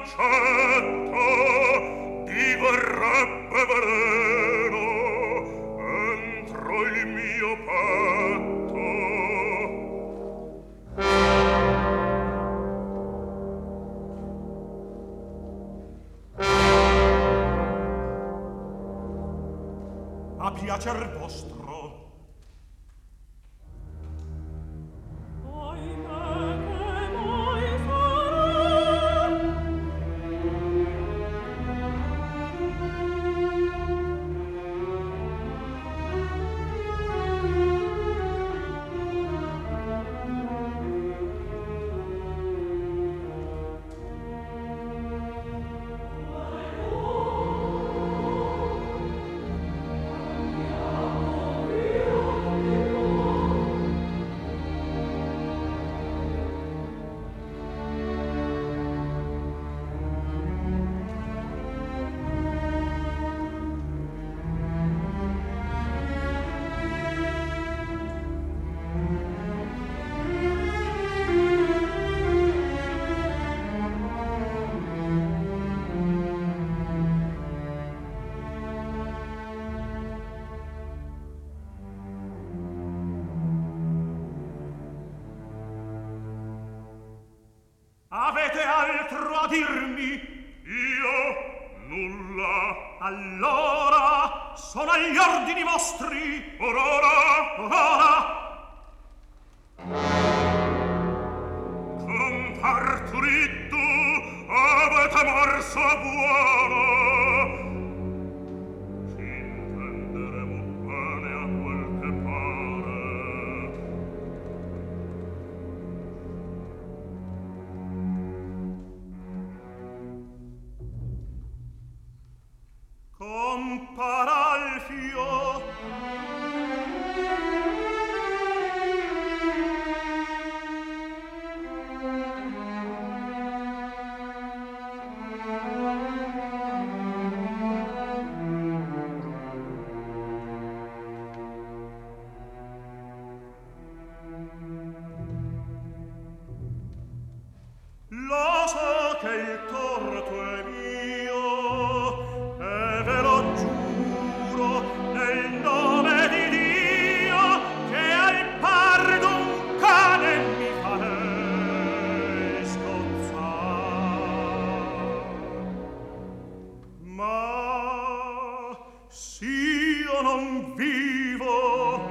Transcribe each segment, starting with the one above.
concetto diverrebbe veleno entro il mio petto. A piacer vostro. Avete altro a dirmi? Io? Nulla. Allora, sono agli ordini vostri. Ora. Comparturitto, avete morso buono. Ci intenderemo bene a quel che pare. Compar Alfio, lo so che il torto è mio, e ve lo giuro nel nome di Dio, che al par d'un cane mi farei scozzar. Ma s'io non vivo,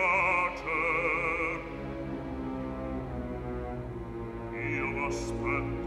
aspetta.